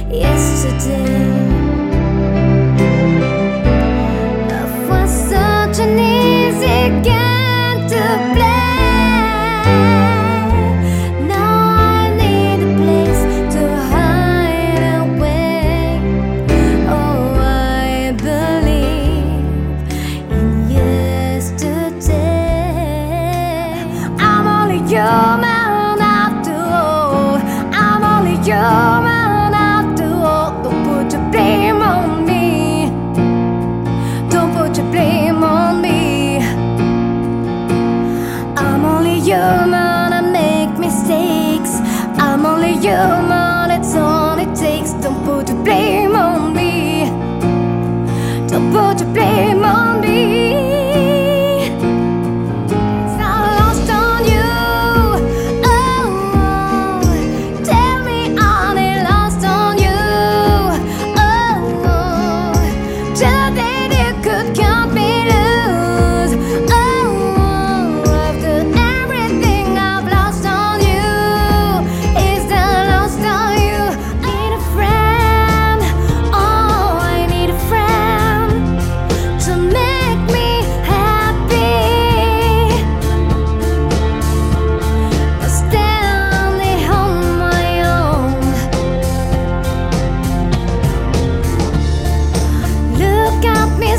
yesterday. Love was such an easy game to play. Now I need a place to hide away. Oh, I believe in yesterday. I'm only human after all. I'm only human after all. Don't put your blame on me. Don't put your blame on me. I'm only human, I make mistakes. I'm only human, it's all it takes. Don't put your blame on me. Don't put your blame on me. It's not lost on you. Oh, tell me I'm lost on you. Oh, today you could count me lose. Oh, after everything I've lost on you, is that lost on you? I need a friend. Oh, I need a friend to make me happy. But standing on my own. Look at me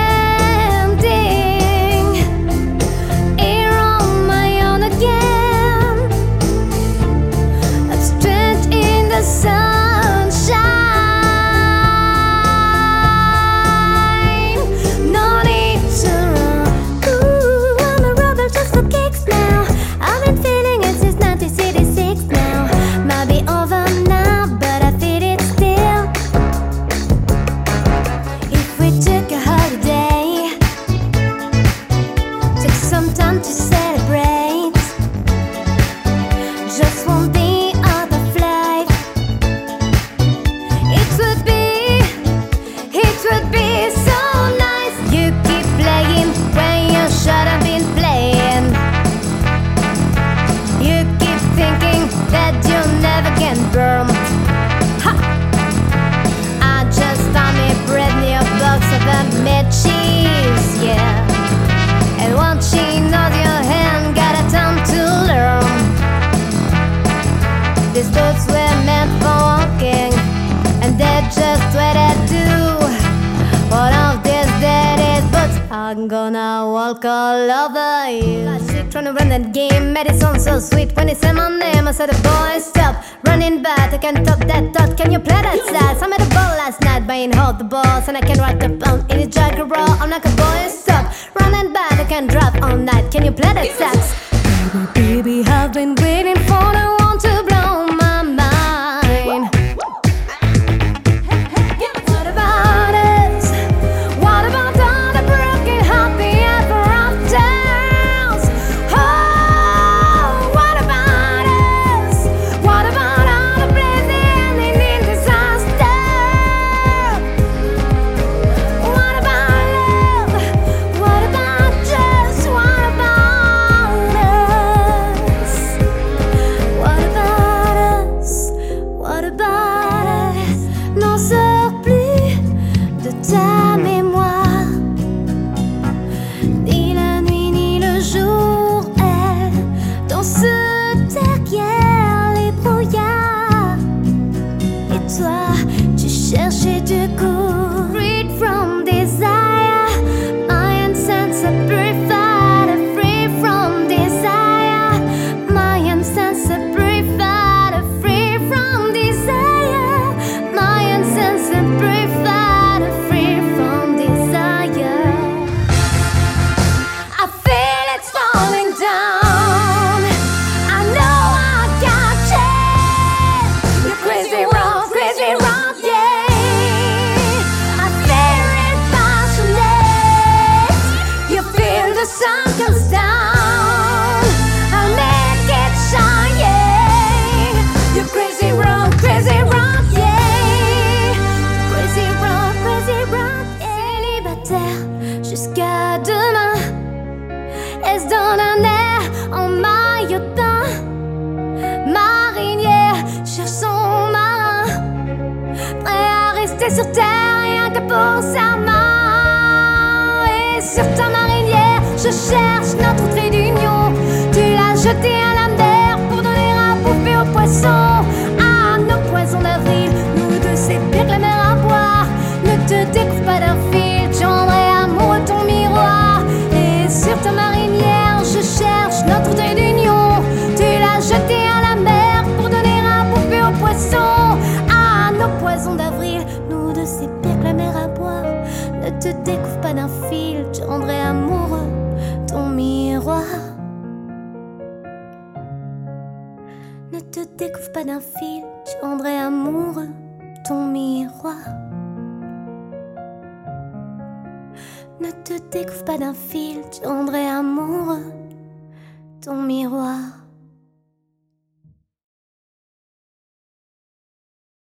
standing here on my own again. I'm straight in the sunshine. No need to run. Ooh, I'm a rebel just for kicks now. I've been feeling it since 1986 now. Might be over now, but I feel it still. If we took a holiday, took some time to celebrate, just one day other flight, it would be so nice. You keep playing when you should have been playing. You keep thinking that you'll never get burned. Ha! I just found me a brand new box of made cheese, yeah. And watching out your hand, got a time to learn. These boots were meant for walking, and they're just what I do. One of these days, but I'm gonna walk all over you. Trying to run that game, medicine so sweet. When he said my name, I said, boy, stop running back. I can't top that thought. Can you play that sax? I'm at a ball last night, buying hold the balls, and I can write the pound in a jagger roll. I'm like a boy, stop running back. I can drop all night. Can you play that sax? Baby, I've been waiting for the one to blow my mind. What about us? What about all the broken happy ever afters? Oh, what about us? What about all the blazing ending in disaster? What about love? What about just what about us? What about us? What about us? N'en sors plus de ta mémoire. Ni la nuit ni le jour est dansent derrière les brouillards. Et toi, tu cherchais du coup, freed from desire. My incense are purified, free from desire. My incense are purified, free from desire. My incense are purified, free from desire. I feel it's falling down. I know I got changed. You're crazy wrong, yeah. dans sa main. Et sur ta marinière, je cherche notre trait d'union. Tu l'as jeté à la mer pour donner à bouffer aux poissons. Ah, nos poissons d'avril, nous deux c'est pire que la mer à boire. Ne te découvre pas d'un fil, tu rendrais amoureux ton miroir. Et sur ta marinière, je cherche notre trait d'union. Tu l'as jeté à la mer pour donner à bouffer aux poissons. Ah, nos poissons d'avril, nous deux c'est pire que la mer à boire. Ne te découvre pas d'un fil, tu rendrais amoureux ton miroir. Ne te découvre pas d'un fil, tu rendrais amoureux ton miroir. Ne te découvre pas d'un fil, tu rendrais amoureux ton miroir.